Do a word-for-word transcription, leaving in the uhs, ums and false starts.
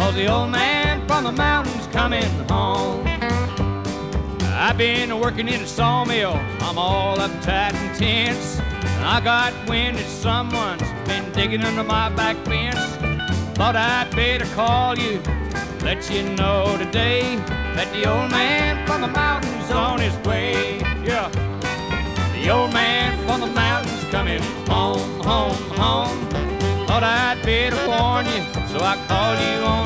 'cause the old man from the mountain's coming home. I've been working in a sawmill, I'm all uptight and tense. I got wind that someone's been digging under my back fence. Thought I'd better call you, let you know today that the old man from the mountain's on his way. Yeah, the old man from the mountain's coming home, home, home. Thought I'd better warn you, so I called you on